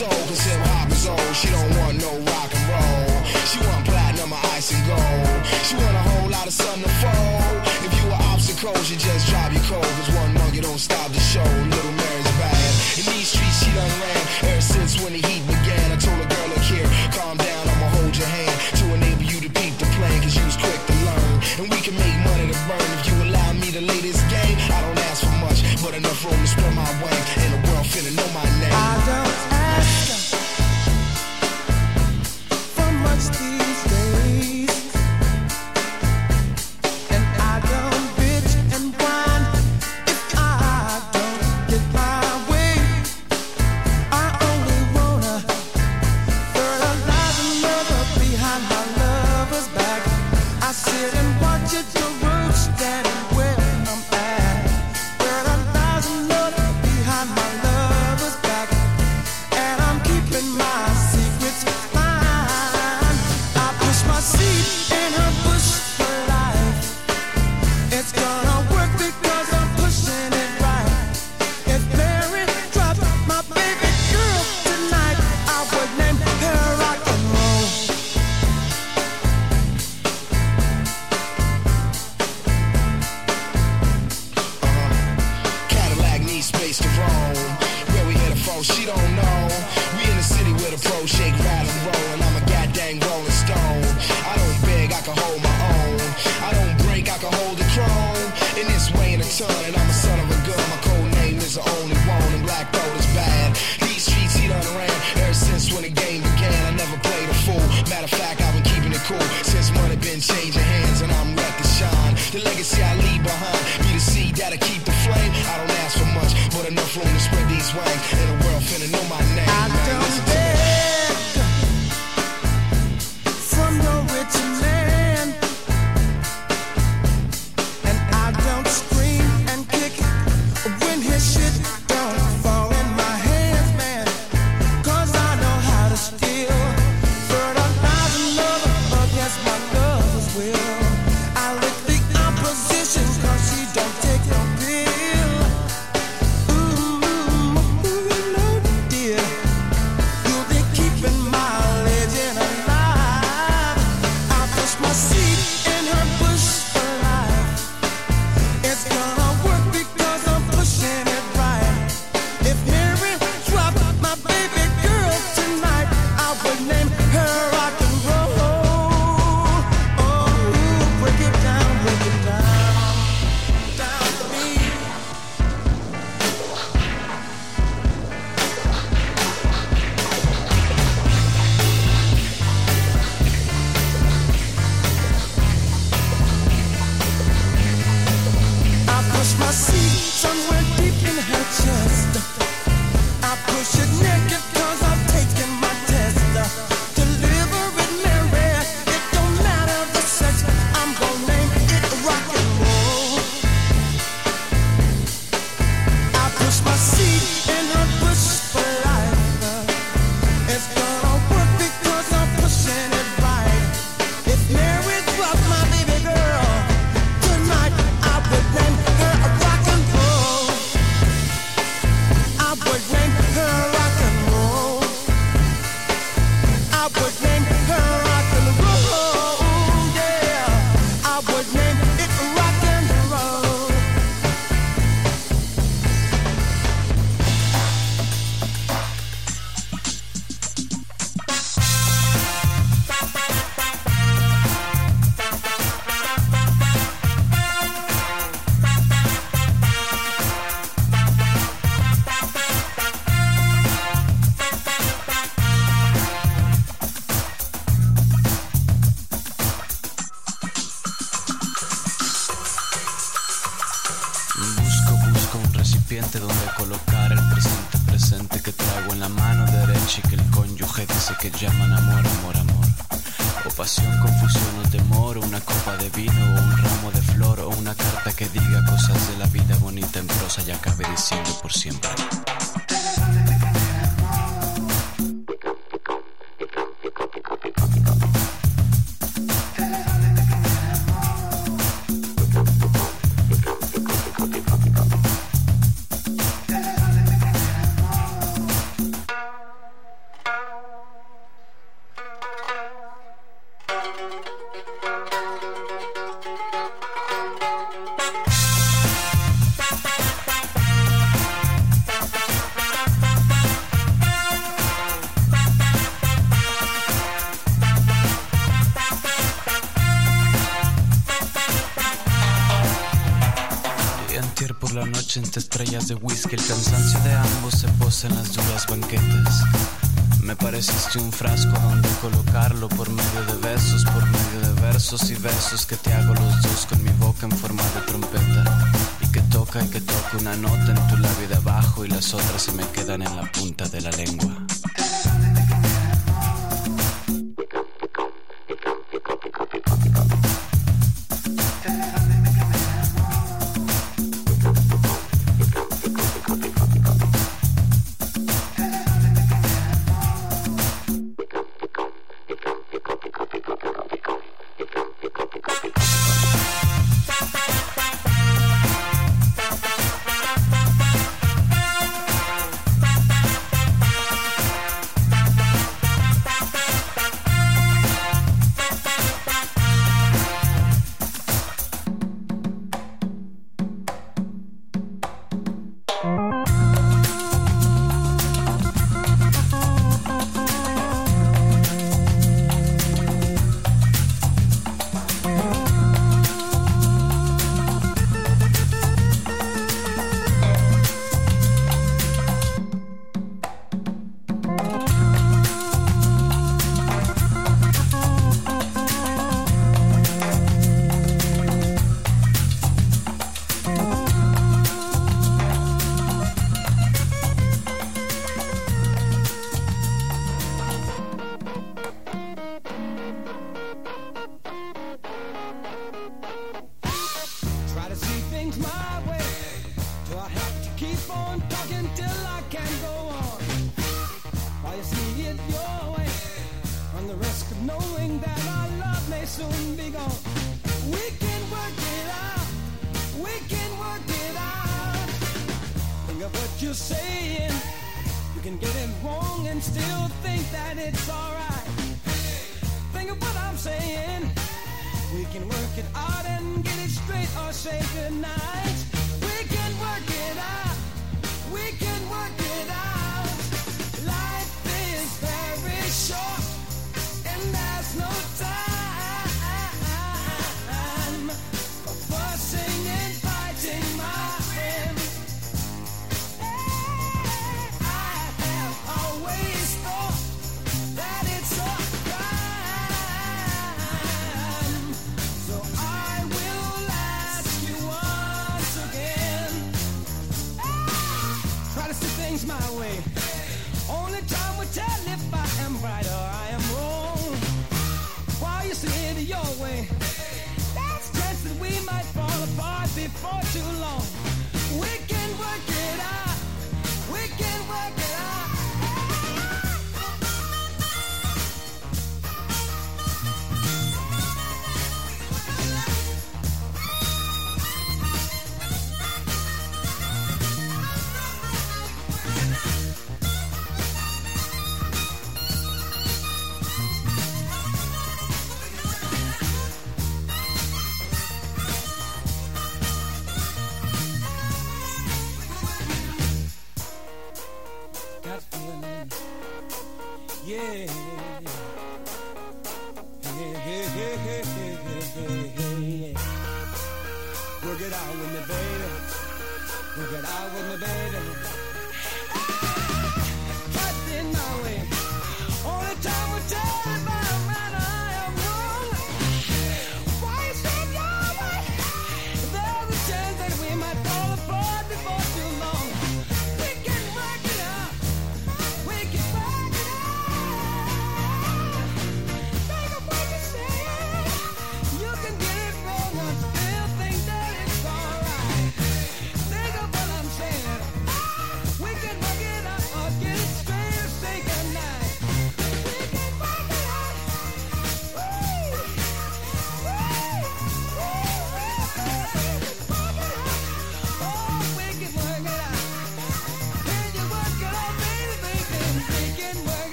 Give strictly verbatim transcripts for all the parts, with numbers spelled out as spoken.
soul, cause hip hop is old. She don't want no rock and roll. She want platinum or ice and gold. She want a whole lot of sun to fold. If you were obstacles, you just drive your cold. Cause one monkey don't stop the show. Little Mary's bad. In these streets she done ran ever since when the heat began. I told a girl, look here, calm down, I'ma hold your hand to enable you to peep the plan, cause you was quick to learn. And we can make money to burn if you allow me to lay this game. I don't ask for much, but enough room to spread my wing. And the world finna know my name. I don't ask for much these days, and I don't bitch and whine if I don't get my way. I only wanna fertilize another behind my lover's back. I sit and watch it to root standing where I'm at. Fertilize another behind my lover's back, and I'm keeping my secrets fine. I push my seed in her bush for life. It's gonna work because I'm pushing it right. If Mary dropped my baby girl tonight, I would name her rock and roll. Cadillac needs space to roam. Where we hit a foe, she don't know. We in the city with a pro, shake, rattle, and roll. And I'm a goddamn rolling stone. I don't beg, I can hold my own. I don't break, I can hold the chrome. In this way in a ton, and I'm a son of a gun. My code name is the only one, and black gold is bad. These streets he done ran ever since when the game began. I never played a fool. Matter of fact, I've been keeping it cool since money been changing hands, and I'm ready to shine. The legacy I leave behind be the seed that'll keep the flame. I don't ask for much, but enough room to spread these wings. And the world finna know my name. I man. don't Listen to me. beg from no rich man, and I don't scream and kick when his shit don't fall in my hands, man. Cause I know how to steal, fertilize another against my lover's will. I lick the opposition cause she don't take no pill. Ooh, ooh, you know, dear, you'll be keeping my legend alive. I push my seed in her bush for life. It's gonna work because I'm pushing it right. If Mary dropped my baby girl tonight, I would name her rock and roll. Oh, break it down, break it down, down to me. I push my seed somewhere deep in her chest. I push it naked cause I've taken my test. Deliver it, Mary, it don't matter the sex. I'm gonna name it rock and roll. I push my seed in her bush for life. It's gonna work because I'm pushing it right. If Mary dropped my baby girl tonight, I would name her a rock and roll. I would name her rock and roll. I would name her rock and roll. Yeah, I would name it rock and roll. Busco, busco un recipiente donde colocar el presente, presente que traigo en la mano derecha y que el cónyuge dice que llaman amor, amor, amor. O pasión, confusión o temor, o una copa de vino o un ramo de flor, o una carta que diga cosas de la vida bonita en prosa y acabe diciendo por siempre. noche entre estrellas de whisky. El cansancio de ambos se posa en las duras banquetas. Me pareciste un frasco donde colocarlo por medio de besos, por medio de versos y besos que te hago los dos con mi boca en forma de trompeta. Y que toca y que toca una nota en tu labio de abajo y las otras se me quedan en la punta de la lengua.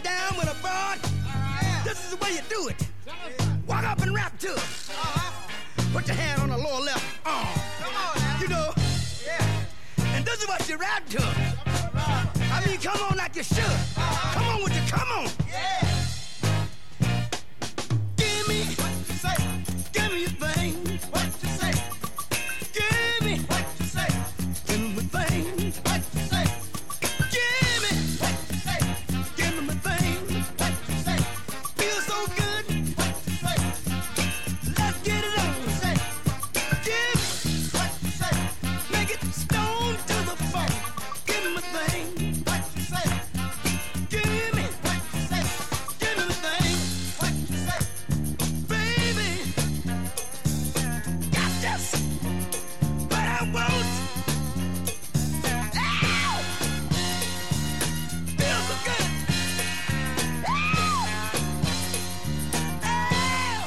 This is the way you do it. Walk up and rap to it. Put your hand on the lower left arm. Come on now. You know. Yeah. And this is what you rap to. I mean, come on like you should. Come on with you, come on. Yeah. Give me what you say. Give me your thing. What you say. Give me what you say. Give me my thing. What you say. Give me what you say. Give me my thing. What you say. Feel so good. What you say. Let's get it on. Say. Give me what you say. Make it stone to the bone. Give me my thing. What you say. Give me what you say. Give me my thing. What you say. Baby, got this, but I won't. Ow! Feels so good. Ow! Ow!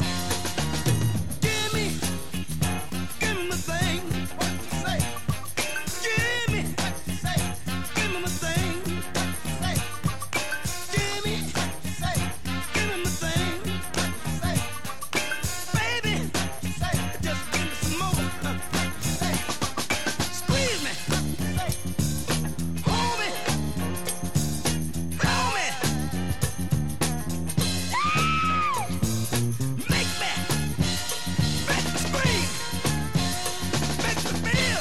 Give me, give me my thing. What you say? Give me what you say. Give me my thing. What you say? Give me what you say. Give me my thing. What you say? Baby, what you say? Just give me some more. What you say? Squeeze me. What you say? Hold me. Blow me. Ow! Make me. Make me scream. Make me feel.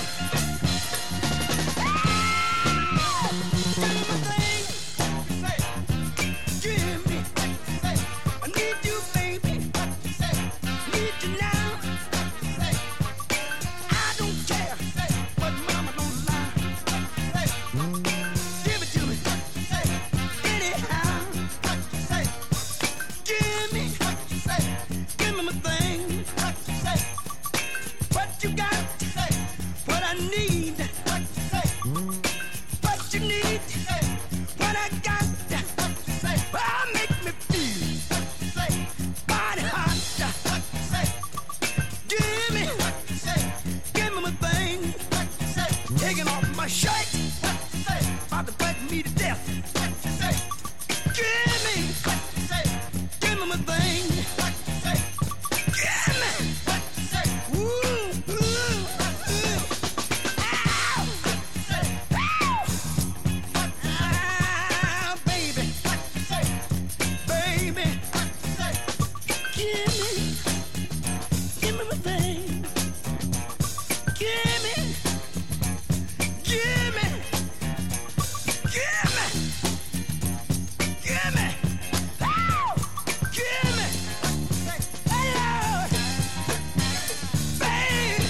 Ow! Give me my thing. What you say? Give me what you say. I need you, baby. What you say? Need you now. What you say? I don't care. Say what mama don't lie. What you say? Give it to me. What you say? Anyhow. What you say? Give me what you say. Give me my thing. What you say? What you got? Say what I need. What you say? What you need. Say what I got. What you say? Oh, make me feel. What you say? Body hot. What you say? Give me what you say. Give me my thing. What you say? Taking off my shirt. What you say? About to bite me to death. What you say? Give me what you say. Give me my thing. What you say? Give me what you say. Ooh, ooh, ooh. Ow! What you say? Ow! Ah, baby. What you say? Baby. What you say? Give me. Give me my thing. Give me. Give me. Give me. Give me. Ow! Give me. Hey, Lord. Babe.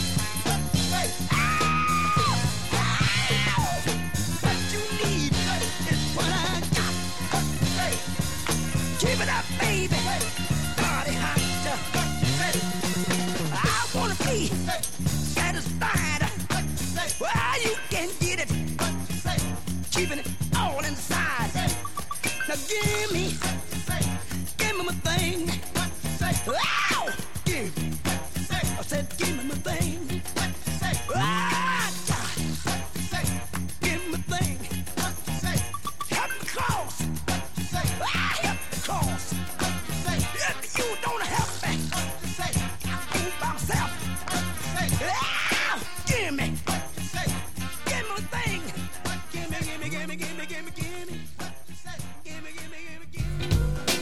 Ow! Ow! What you need is what I got. Keep it up, baby. Body hot. I wanna be satisfied. Well, you can get it. Keeping it all inside. Now give me, give me my thing. Ow! Give me. I said, give me my thing. Ah, God. Give me my thing. Help me cross. Ah, help me cross. If you don't help me, I'll go by myself. Ah, give me. Give me my thing. Give me, give me, give me, give me, give me, give me. Give me, give me, give me, give me.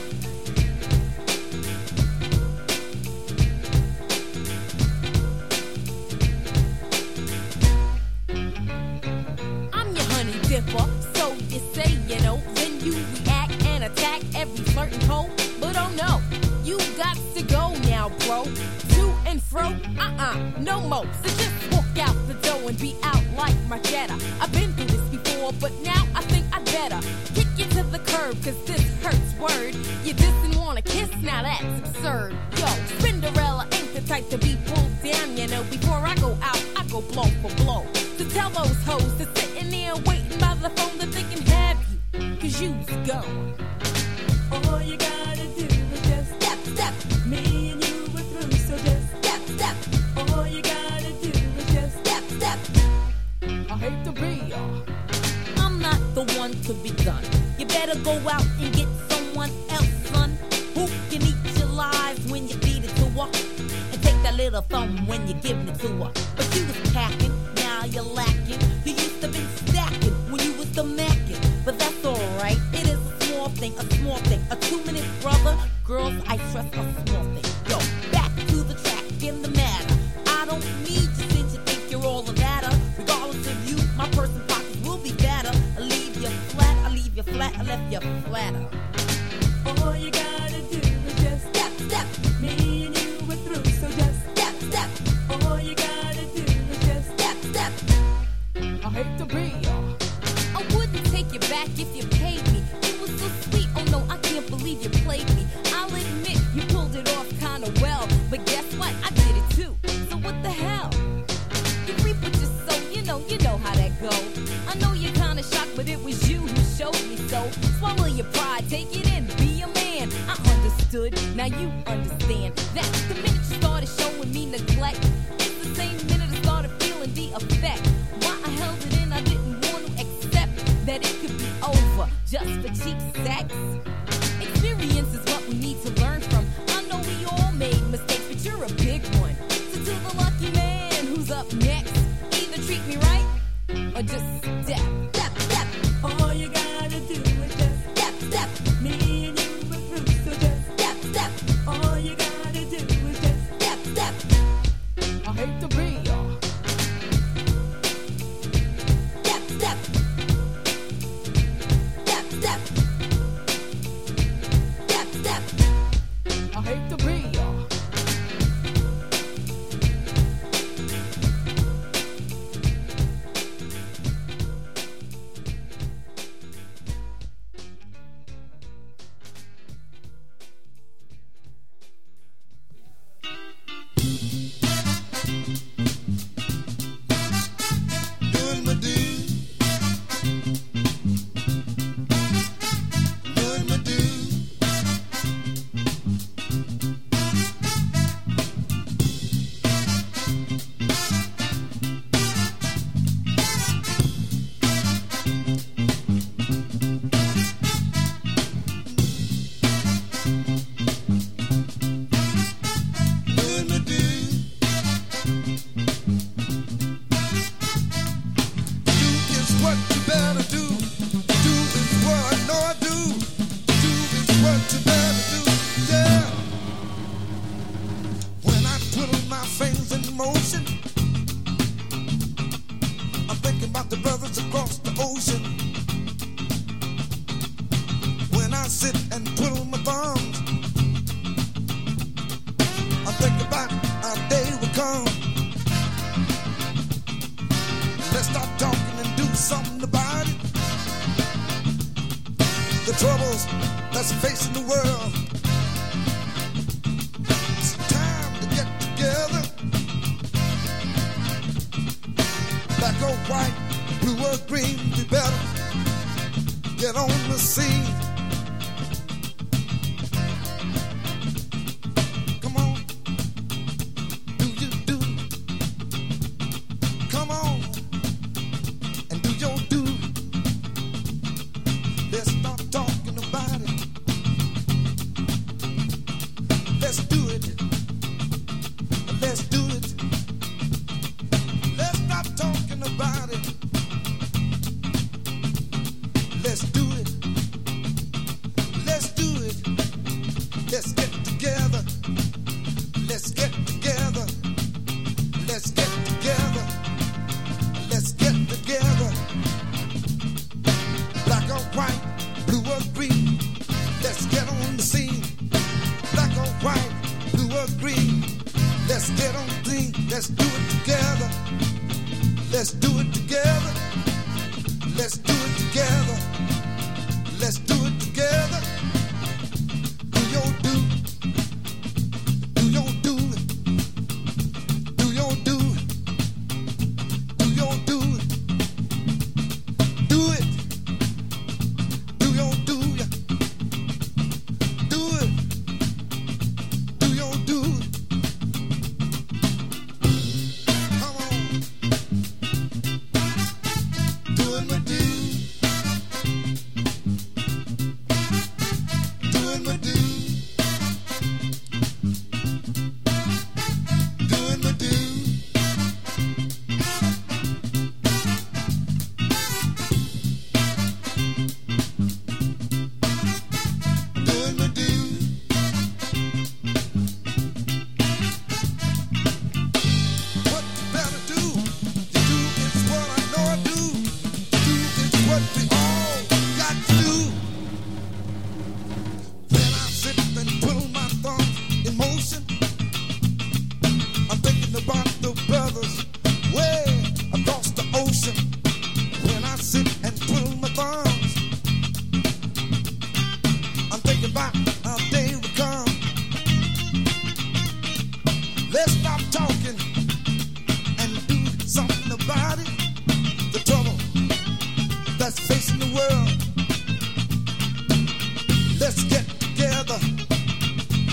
I'm your honey dipper, so you say, you know. Then you react and attack every flirting hoe. But oh no, you got to go now, bro. To and fro, uh-uh, no more. So just walk out the door and be out like my Jetta. I've been through this before, but now I think I better kick you to the curb, cause this hurts, word. You didn't wanna kiss, now that's absurd. Yo, Cinderella ain't the type to be pulled down, you know. Before I go out, I go blow for blow. So tell those hoes that's sitting there waiting by the phone that they can have you, cause you's gone. All you gotta do is just step, step. Me and you were through, so just step, step. All you gotta do is just step, step. I hate to be ya. I'm not the one to be done. You better go out and get someone else, son, who can eat your lies when you feed it to her. And take that little thumb when you're giving it to her. But you was packing, now you're lacking. You used to been stacking when you was the macking. But that's alright, it is a small thing, a small thing. A two-minute brother, girls, I trust a small thing. Yo, back to the track in the matter. I don't need you since you think you're all of that. Regardless of you, my person pockets will be better. I leave you flat, I leave you flat, I left you flatter. All you gotta do is just step, step. Me and you were through, so just step, step. All you gotta do is just step, step. I hate to be ya. I wouldn't take you back if you paid me. You were so sweet, oh no, I can't believe you played me. I'll admit you pulled it off kinda well, but guess what? I did it too. So what the hell? You reap what you sow, you know, you know how that go. I know you're kinda shocked, but it was you who showed me so. Swallow your pride, take it in, be a man. I understood, now you understand. That's the minute you started showing me neglect. It's the same minute I started feeling the effect. Why I held it in, I didn't want to accept that it could be over just for cheap sex. Experience is what we need to learn from. I know we all made mistakes, but you're a big one. So to the lucky man who's up next, either treat me right or just step, step, step. All you gotta do is just step, step. Me and you were through, so just step, step. All you gotta do is just step, step. I hate to be ya. Step, step. Step, step. Step, step. I hate to be ya. Doing my do. Doing my do. Doing my do. Do is what you better do. Do is what I know I do. Do is what you better do. Yeah. When I twiddle my fingers in motion, I'm thinking about the brothers across the ocean. When I sit and twiddle my thumbs, I'm thinking about our day will come. Let's stop talking and do something about it. The troubles that's facing the world. It's time to get together. Black or white, blue or green, we better get on the scene. Come on, do you do? Come on and do your do. Let's stop talking about it. Let's do it. Let's do it. Let's stop talking about it. Let's do it. Let's do it. Let's get together. Let's get together. Let's get together. Let's get together. Black or white, blue or green. Let's get on the scene. Black or white, blue or green. Let's get on the scene. Let's do it together. Let's do it together. Let's do it together. Let's do it together. Do your do. Do your do. Do your do. Do your do. Do it. Do your do. Do it. Do your do. Come on. Doing my do.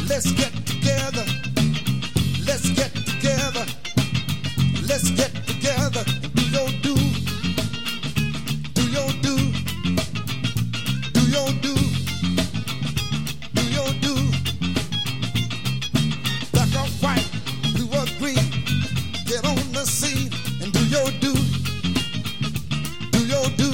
Let's get together. Let's get together. Let's get together. Do your do. Do your do. Do your do. Do your do. Black or white, blue or green. Get on the scene and do your do. Do your do.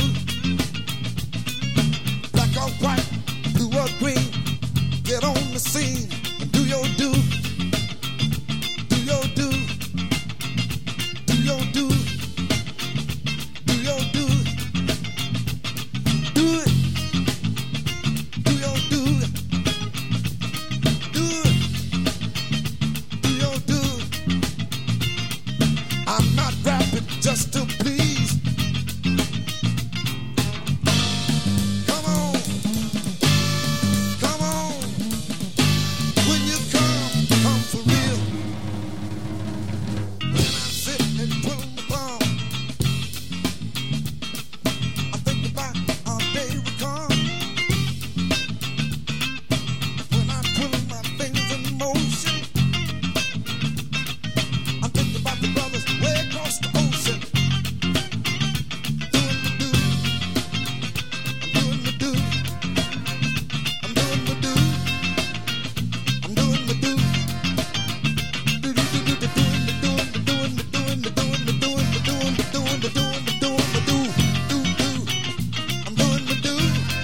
Black or white, blue or green. Get on the scene and do your do. Do your do. Do your do. Do your do. Do it. Do your do. Do it. Do your do. I'm not rapping just to please. Come on. Come on. When you come, come for real. When I sit and twiddle my thumb, I think about our day will come. When I twiddle my fingers in motion, I'm thinking about the brothers way across the ocean. Doing the do. I'm doing the do. I'm doing the do. I'm doing the do. Do do do do do doing the doing the doing the doing the doing the doing the doing the doing the doing the do do do. I'm doing the do.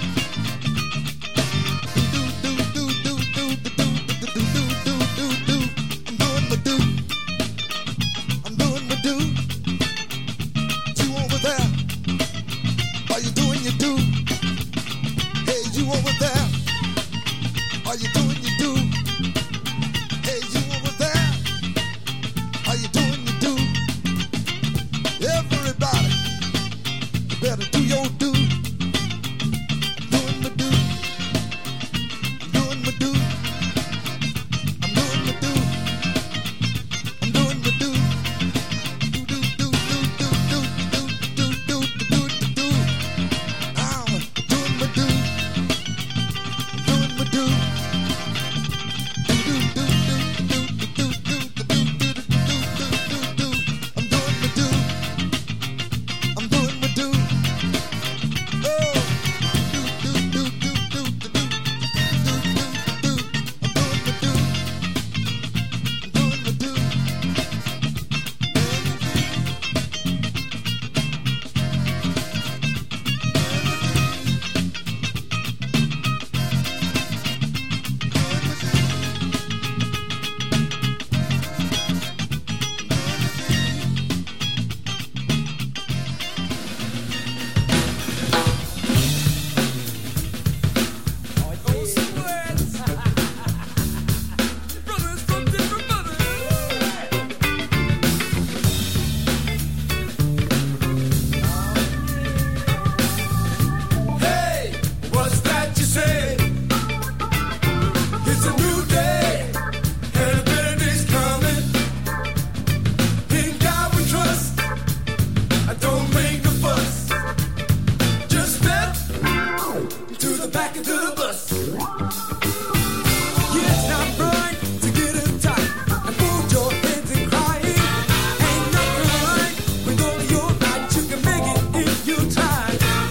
Do do do do do do do do do do do do. I'm doing the do. I'm doing the do. You over there? Are you doing your do? Hey, you over there? Are you doing your do? Hey, you over there? Are you doing your do? Everybody, you better do your do. I'm doing the do. I'm doing the do. I'm doing the do. I'm doing the do. Do do do do do do do do do do do. I'm doing the do. I'm doing the do. Do do do do do do do do do do do. I'm doing the do. I'm doing the do. Oh. Do do do do do do do do do do. I'm doing the do. I'm doing the do. Hey, what's that you say? It's a new day, and a better day's coming. In God we trust. I don't make a fuss. Just step to the back of the bus. Yeah, it's not right to get uptight and fold your hands and crying. Ain't nothing right when all you're right. You can make it if you try.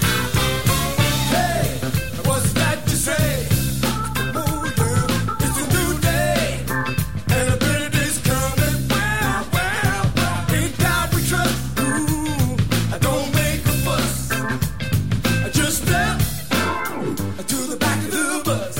Hey, what's that you say? Oh yeah, it's a new day, and a better day's coming. Well, well, well, in God we trust. Ooh, I don't make a fuss. I just step to the back of the bus.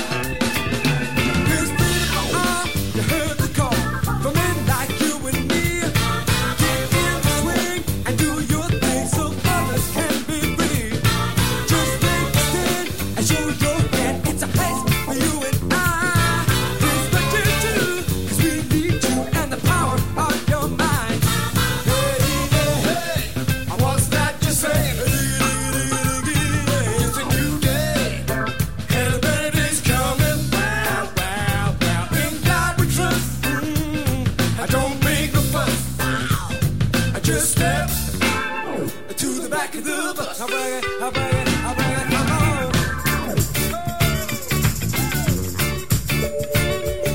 This people are, you heard the call from men like you and me. Get in the swing and do your thing so others can be free. Just take a stand and show your hand. It's a place for you and I. Here's what you do, 'cause we need you and the power of your mind. Hey, hey, hey, what's that you say? It's a new day, and a better day's coming. Well, well, well, in God we trust. Mm, I don't make a fuss. I just step to the back of the bus. I bring it, I bring it, I bring it, come on.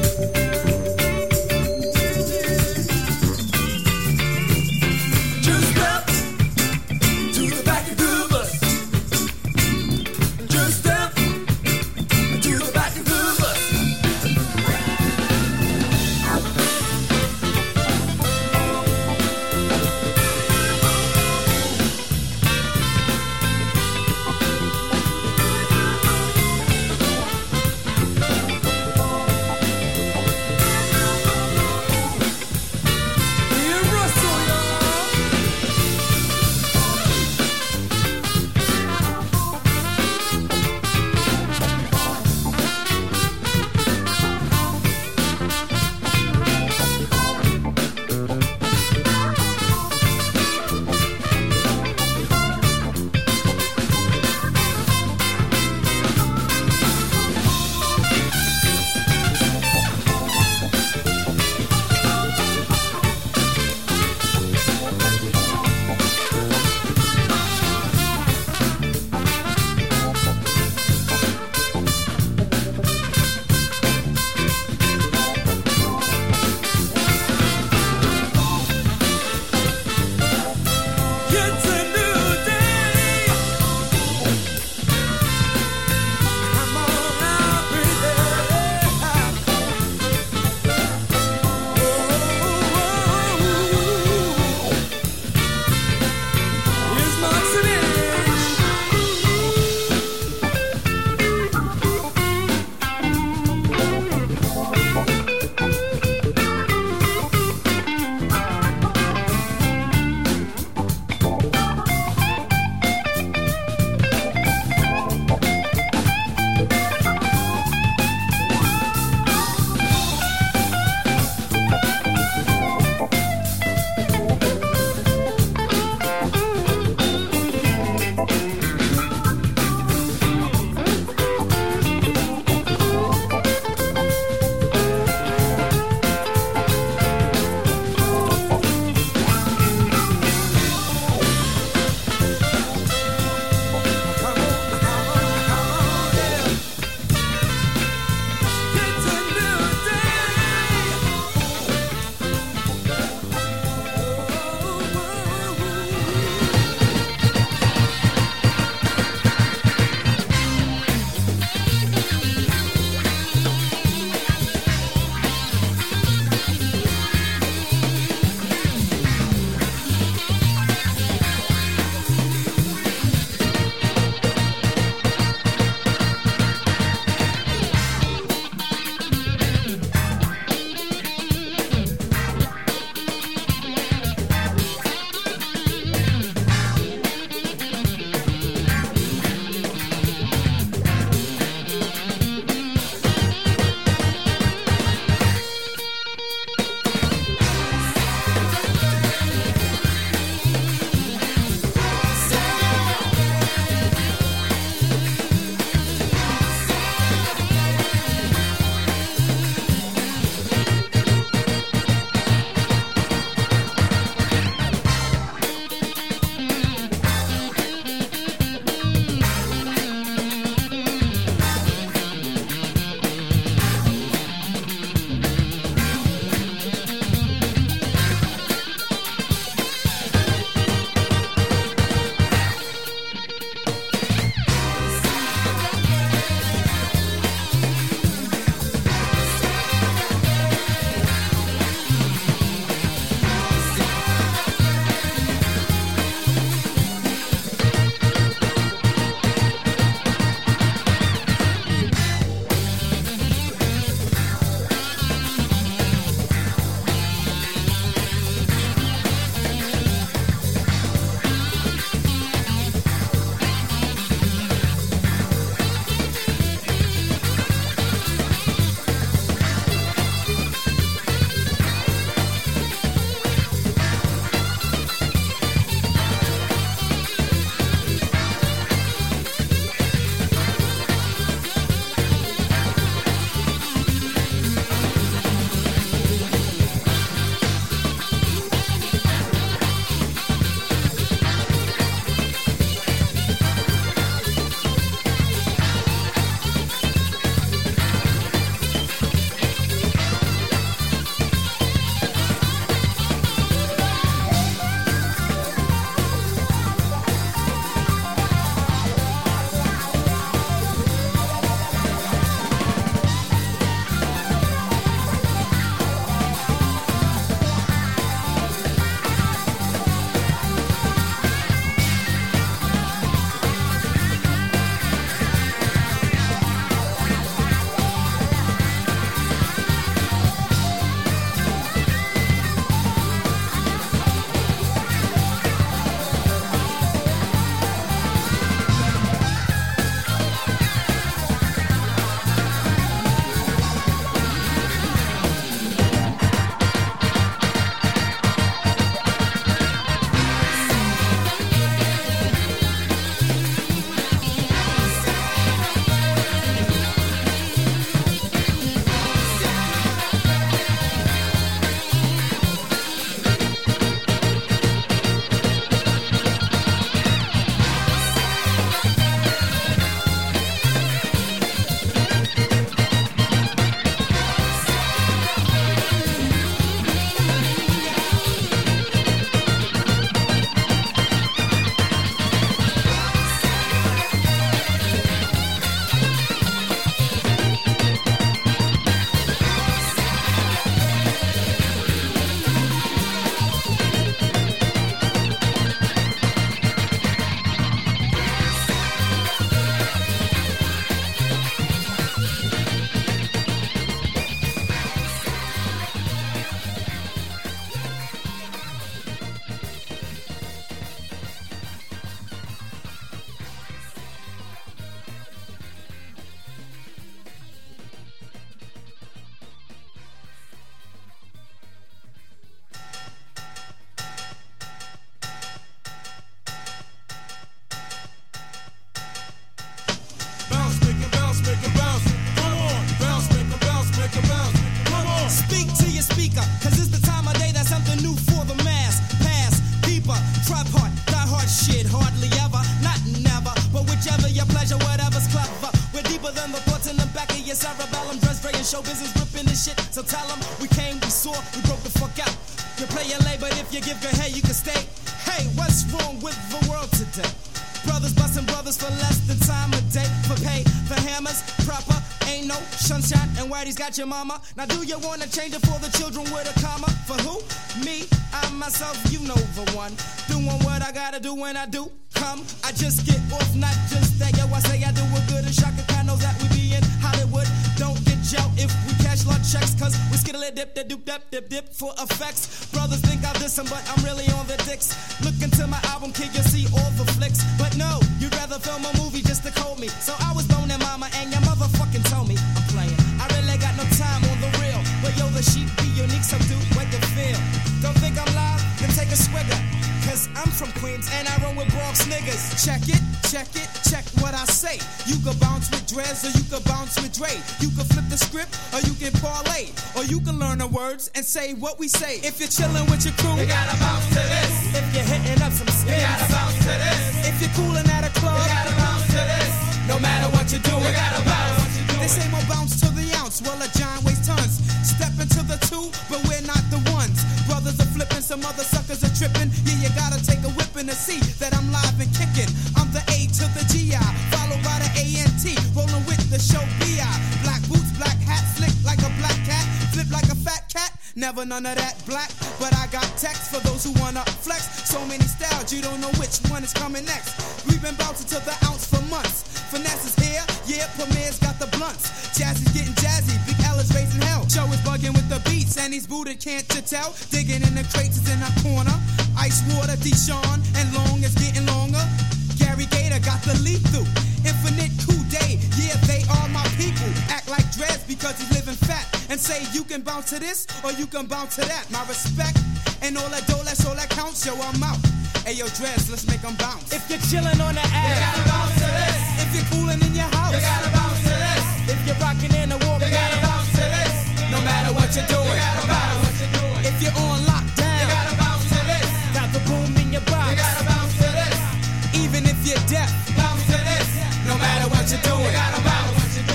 your speaker, cause it's the time of day that's something new for the mass. Pass, deeper, tripart, die hard shit, hardly ever, not never, but whichever your pleasure, whatever's clever. We're deeper than the thoughts in the back of your cerebellum. Dress, Dre, and show business, ripping this shit. So tell them we came, we saw, we broke the fuck out. You play your lay, but if you give good head, you can stay. Hey, what's wrong with the world today? Brothers busting brothers for less than time a day. For pay, the hammers, proper, ain't no sunshine. And Whitey's got your mama. Now do you wanna change it for the children with a comma? For who? Me, I myself, you know the one. Doing what I gotta do when I do come. I just get off, not just that. Yo, I say I do it good and Shaka Khan knows that we be in Hollywood. Don't get jailed if we cash large checks, cause we skittle it, dip, dip, dip, dip, dip, dip for effects. Brothers think I'll diss them, but I'm really on the dicks. Look into my album, kid, you'll see all the flicks. But no, you'd rather film a movie just to call me. So I was boning mama and your motherfucking told me I'm playing. I really got no time on the real. But yo, the sheep be unique, so do what you feel. Don't think I'm live, then take a swigger. Cause I'm from Queens and I run with Bronx niggas. Check it, check it, check what I say. You can bounce with Drez or you can bounce with Dre. You can flip the script or you can parlay. Or you can learn the words and say what we say. If you're chilling with your crew, you gotta bounce to this. If you're hitting up some skins, you gotta bounce to this. If you're cooling at a club, you gotta bounce to this. No matter what you do, you gotta bounce. They say more bounce to the ounce, well a giant weighs tons. Step into the two, but we're not the ones. Brothers are flipping, some other suckers are tripping. Yeah, you gotta take a whipping to see that I'm live and kicking. I'm the A to the G I, followed by the A N T, rolling with the show B I. Black boots, black hat, slick like a black cat, flip like a fat cat. Never none of that black, but I got text for those who wanna flex. So many styles, you don't know which one is coming next. We've been bouncing to the ounce for months. Finesse is here, yeah, Premier's got the blunts. Jazzy's getting jazzy, Big L is raising hell. Joe is bugging with the beats, and he's booted, can't you tell? Digging in the crates is in our corner. Ice water, Deshaun, and Long is getting longer. Gary Gator got the lead through. Infinite Coup Day, yeah, they are my people. Act like Drez because he's living fat. And say you can bounce to this, or you can bounce to that. My respect, and all that dough, that's all that counts, yo, I'm out. Hey, yo, Drez, let's make them bounce. If you're chilling on the ass, you gotta bounce to this. If you're cooling in your house, you gotta bounce to this. If you're rocking in the war, you gotta bounce to this. No matter what you're doing, you gotta bounce. If you're on lockdown, you gotta bounce to this. Got the boom in your box, you gotta bounce to this. Even if you're deaf, bounce to this. No matter what you're doing, you gotta bounce.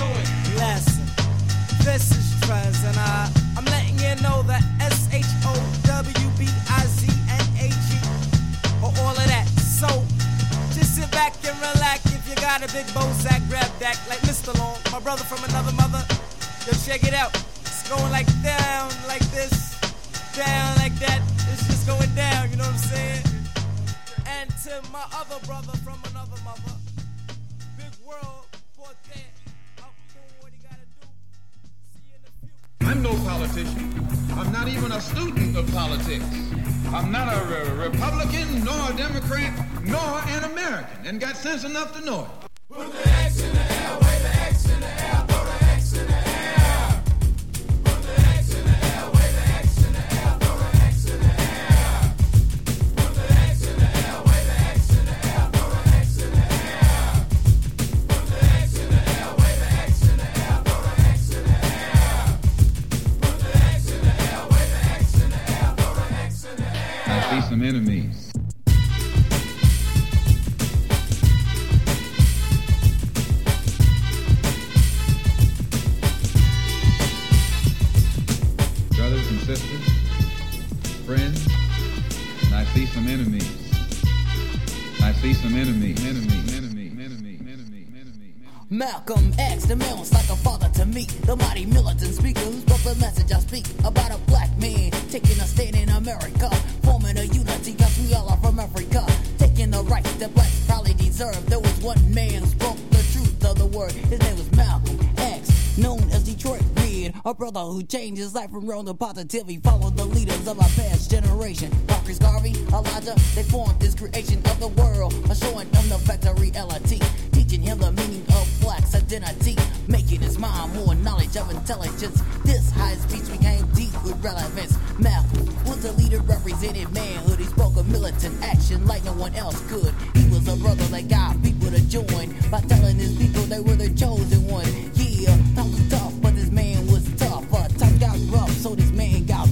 Listen, this is Trez, and uh, I'm letting you know that S H O W B I Z N A G or all of that. So just sit back and relax. If you got a big bow sack, grab that like Mister Long, my brother from another mother. Yo, check it out. It's going like down like this, down like that. It's just going down, you know what I'm saying? And to my other brother from another mother, Big World, Forte, up doing what he gotta do. See you in the future. I'm no politician. I'm not even a student of politics. I'm not a re- Republican, nor a Democrat, nor an American, and got sense enough to know it. Put the X in the air, wave the X in the air, throw the X in the air. Put the X in the air, wave the X in the air, throw the X in the air. Put the X in the air, wave the X in the air, throw the X in the air. Put the X in the air, wave the X in the air, throw the X in the air. Put the X in the air, wave the X in the air, throw the X in the air. I see some enemies. Brothers and sisters, friends, and I see some enemies. I see some enemies, enemies, enemies, enemies, enemies, enemies. Malcolm X, the man was like a father to me. The mighty militant speaker who spoke the message I speak about a black man taking a stand in America, forming a unity cause we all are from Africa, taking the rights that blacks probably deserve. There was one man who spoke the truth of the word. His name was Malcolm X, known as Detroit Red, a brother who changed his life from wrong to positive. He followed the leaders of our past generation. Marcus Garvey, Elijah, they formed this creation of the world, showing them the fact of reality, teaching him the meaning of black's identity, making his mind more knowledge of intelligence. This high speech became deep with relevance. Malcolm was a leader representing manhood. He spoke of militant action like no one else could. He was a brother that got people to join by telling his people they were the chosen one. Yeah, times was tough, but this man was tough. Uh, time got rough, so this man got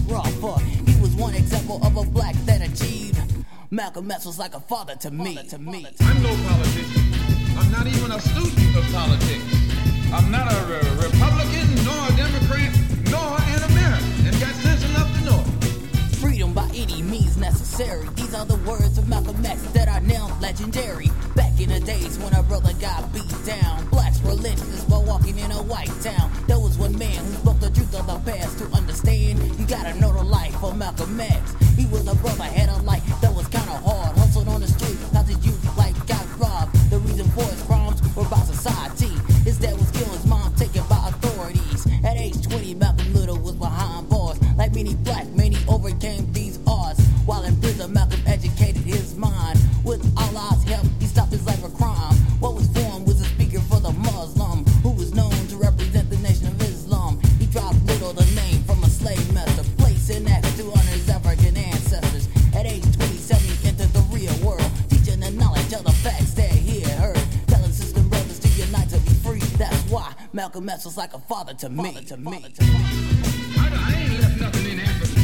Malcolm X was like a father to me. To me. I'm no politician. I'm not even a student of politics. I'm not a re- Republican, nor a Democrat, nor an American, and got sense enough to know it. Freedom by any means necessary. These are the words of Malcolm X that are now legendary. Back in the days when a brother got beat down, blacks were lynched while walking in a white town. There was one man who spoke the truth of the past. To understand, you gotta know the life of Malcolm X. He was a brother, had a life that was kinda hard. Hustled on the street, cause his youth like got robbed. The reason for his crimes were by society. His dad was killed, his mom taken by authorities. At age twenty, Malcolm Little was behind bars. Like many black men, he overcame these odds. While in prison, Malcolm educated his mind. With Allah's help, he stopped his life of crime. What was formed was a speaker for the Muslim, who was known to represent the Nation of Islam. He dropped Little, the name from a slave master, placing acts to honor his African ancestors. At age twenty-seven, he entered the real world, teaching the knowledge of the facts that he had heard, telling system brothers to unite to be free. That's why Malcolm X was like a father to me. To me. I, I ain't left nothing in Africa.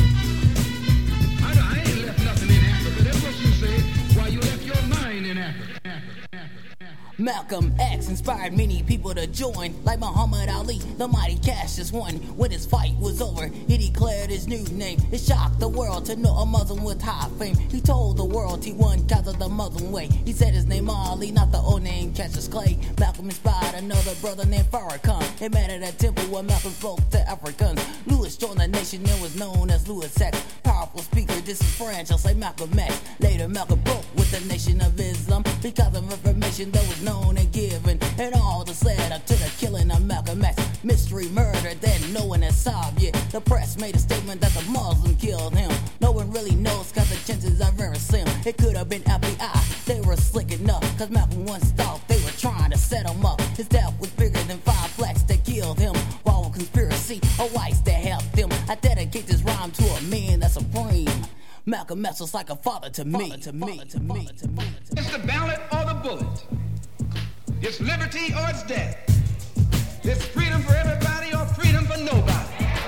I, I ain't left nothing in Africa. That's what you said. Why you left your mind in Africa. Africa, Africa. Malcolm X inspired many people to join, like Muhammad Ali, the mighty Cassius won. When his fight was over, he declared his new name. It shocked the world to know a Muslim with high fame. He told the world he won cause of the Muslim way. He said his name Ali, not the old name Cassius Clay. Malcolm inspired another brother named Farrakhan. They met at a temple where Malcolm spoke to Africans. Lewis joined the nation and was known as Lewis X. Powerful speaker, this is French, just like Malcolm X. Later, Malcolm broke with the Nation of Islam because of information that was known and given, and all this led up to the killing of Malcolm X. Mystery murder that no one has solved yet. The press made a statement that the Muslim killed him. No one really knows cause the chances are very slim. It could have been F B I, they were slick enough, cause Malcolm once thought they were trying to set him up. His death was bigger than five blacks that killed him, while a conspiracy of whites that helped him. I dedicate this rhyme to a man that's supreme. Malcolm X was like a father to me. To me, to me, to me. It's the ballot or the bullet. It's liberty or it's death. It's freedom for everybody or freedom for nobody.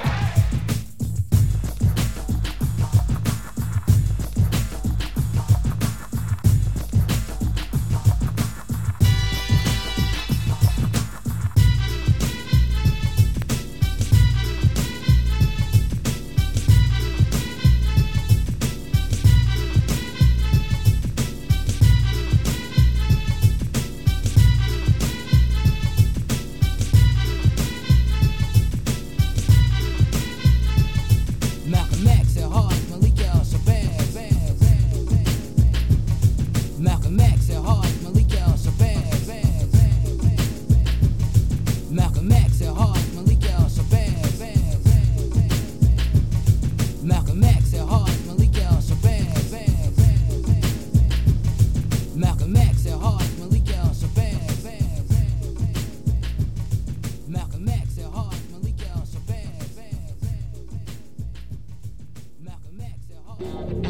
Malcolm X at heart, Malika El Shabazz. Malcolm X at heart, Malika El Shabazz. Malcolm X at heart, Malika El Shabazz. Malcolm X at heart, Malika El Shabazz. Malcolm X at heart, Malika El Shabazz. Malcolm X at heart, Malika El Shabazz. Malcolm X at heart.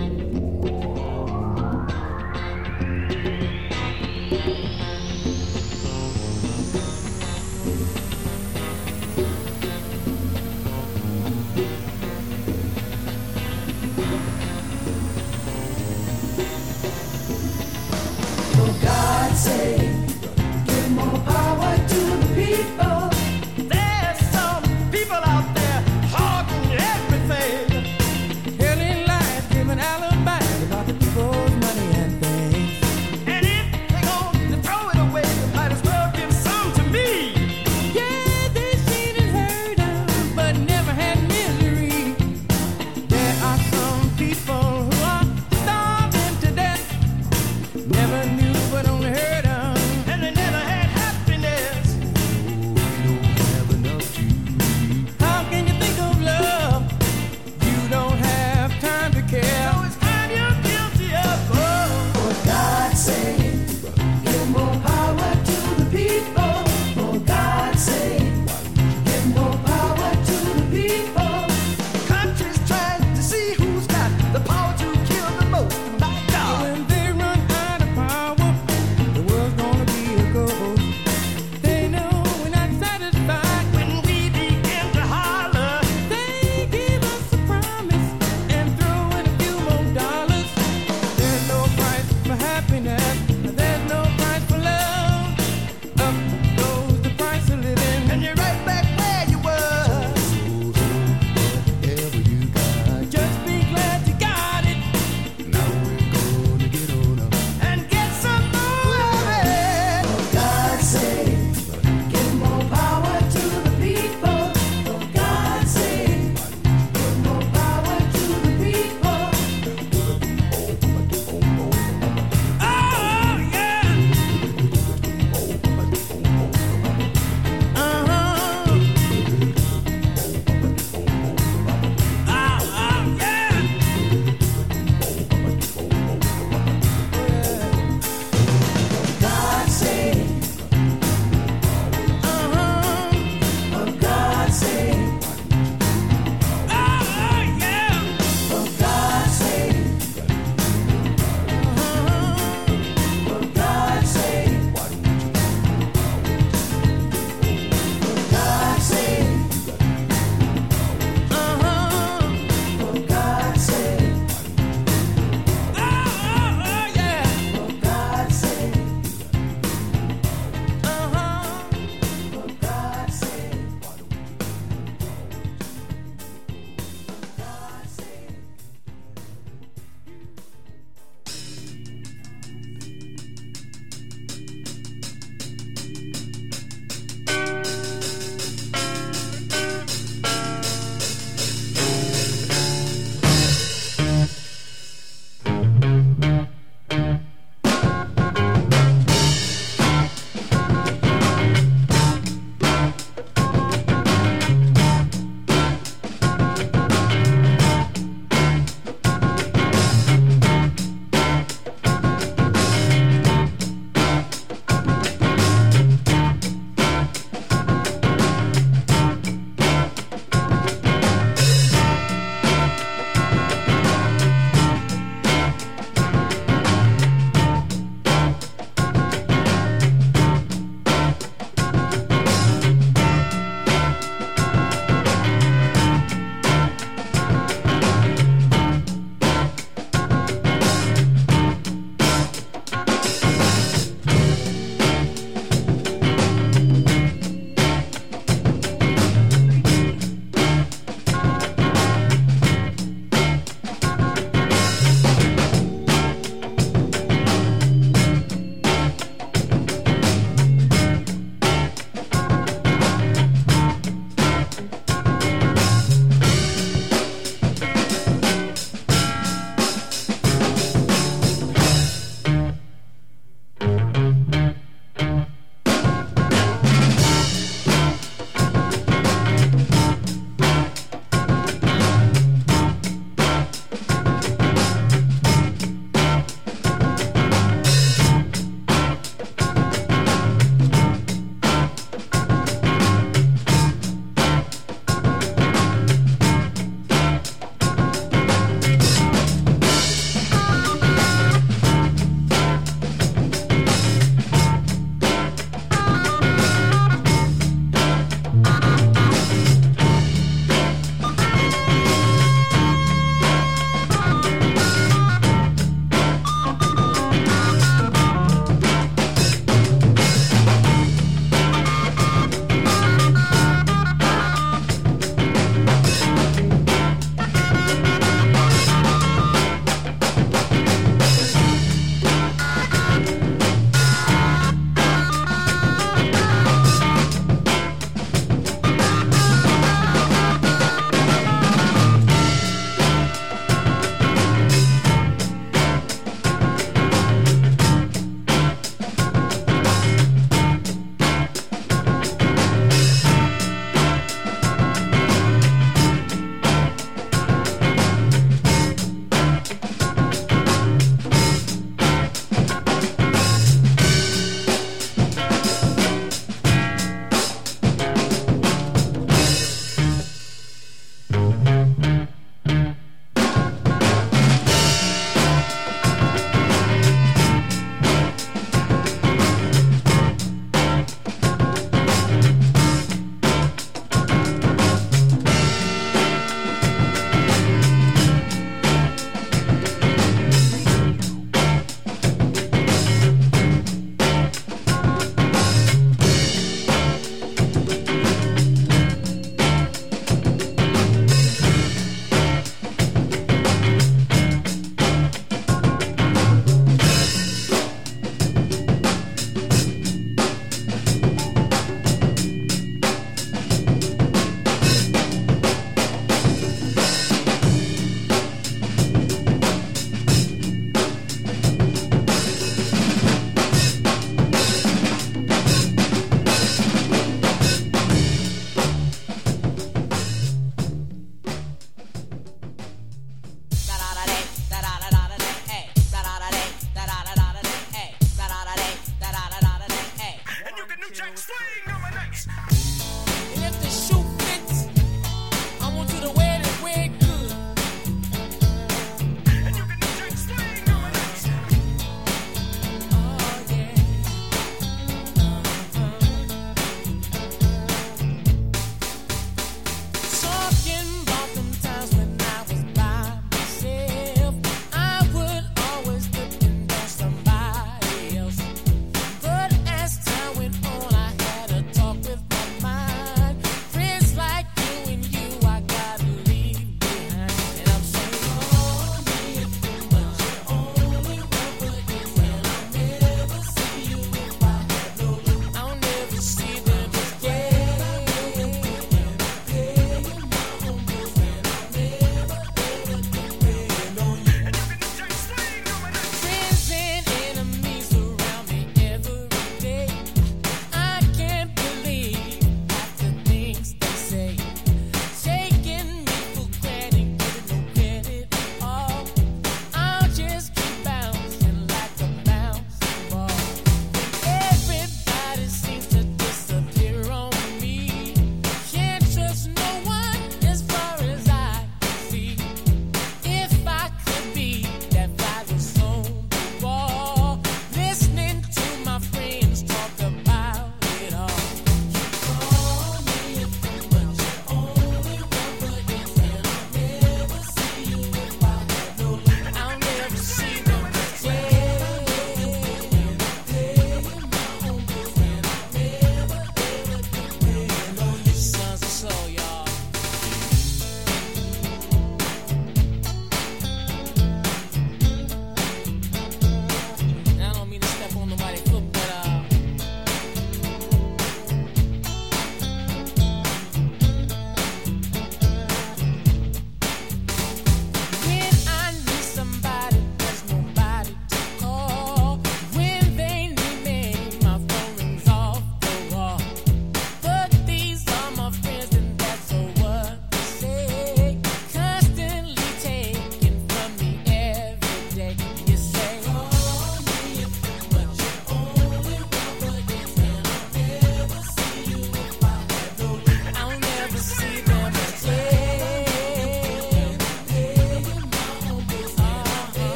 God say, give more power to the people. There's some people out there hogging everything. Hell in life, giving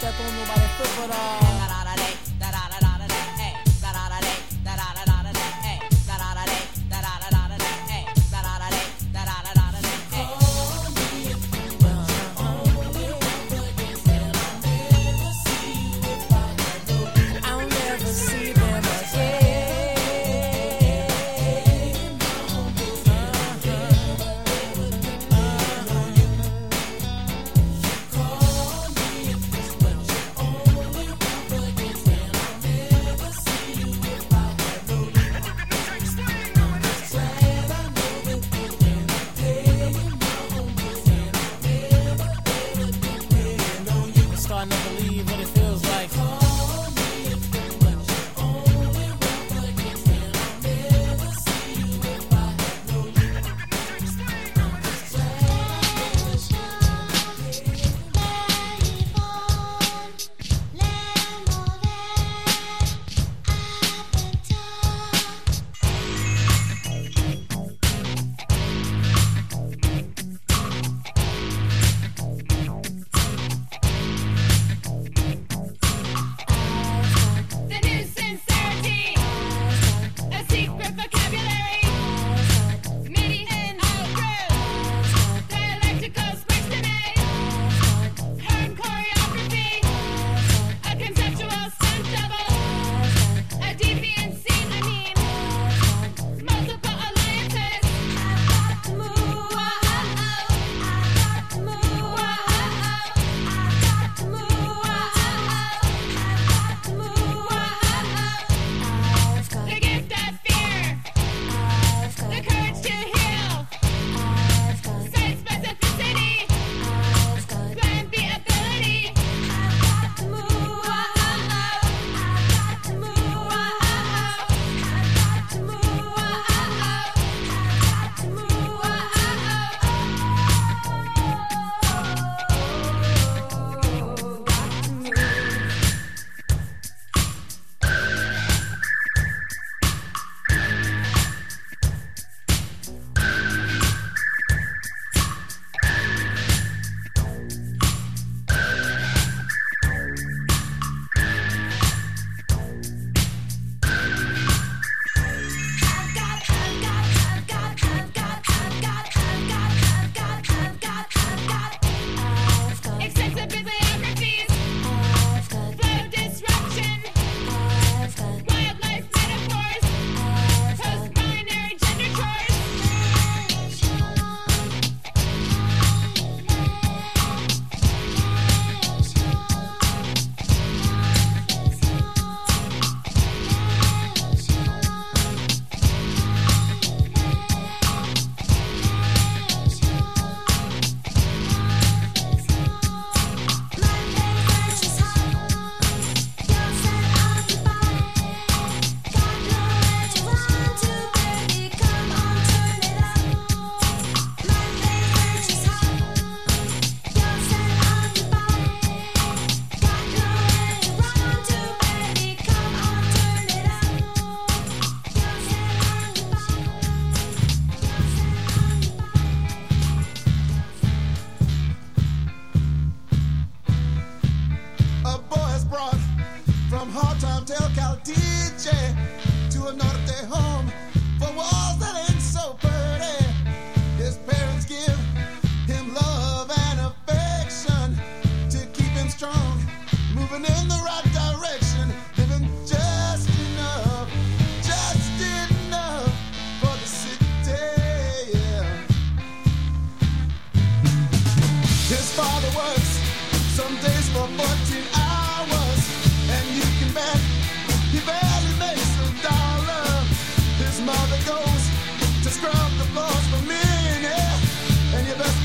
está todo el mundo para esto, pero...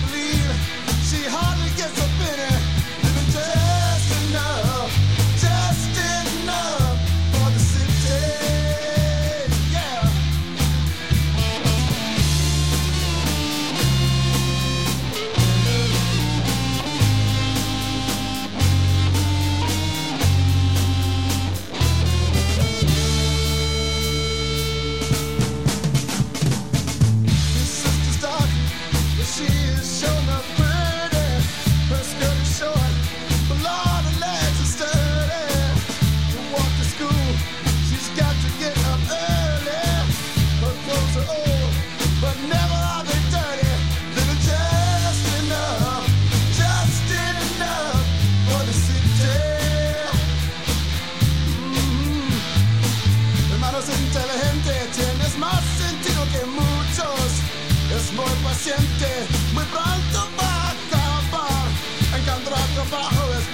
Just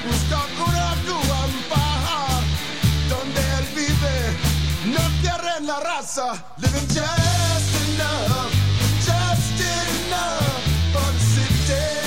busca una guampa donde él vive, no quiere la raza, living just enough, just enough for the city.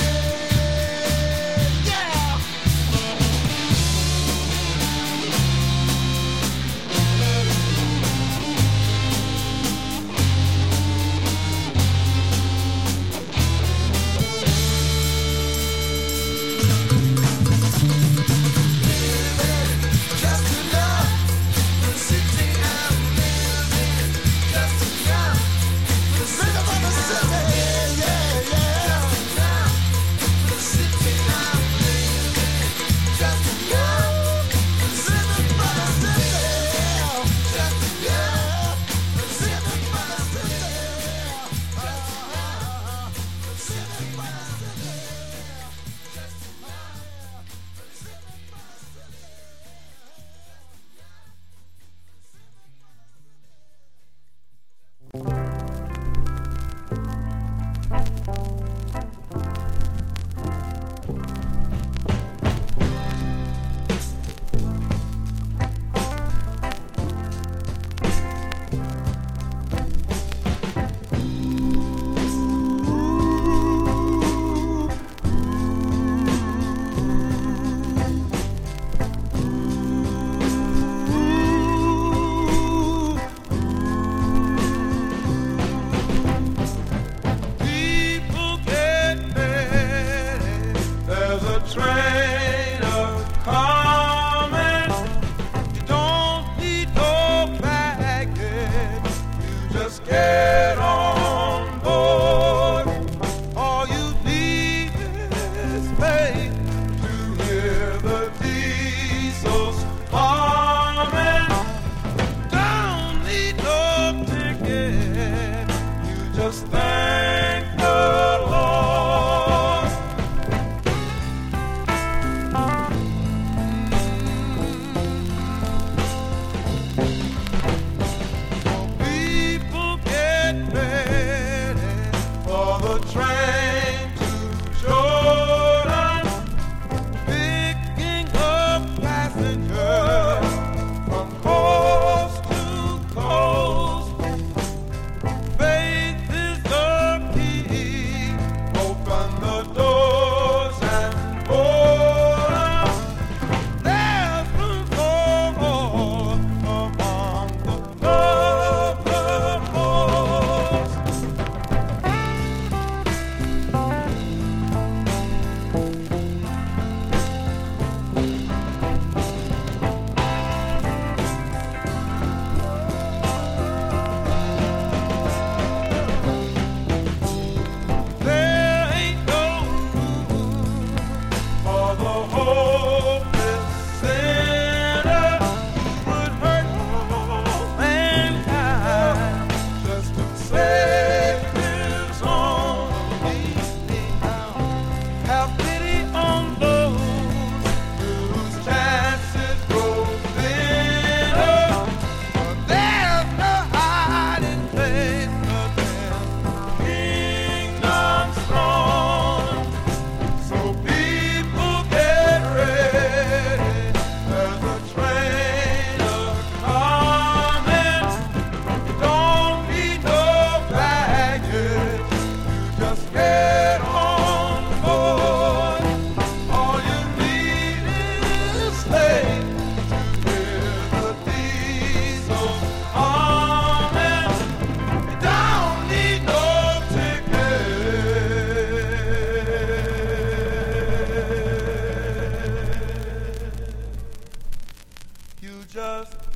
just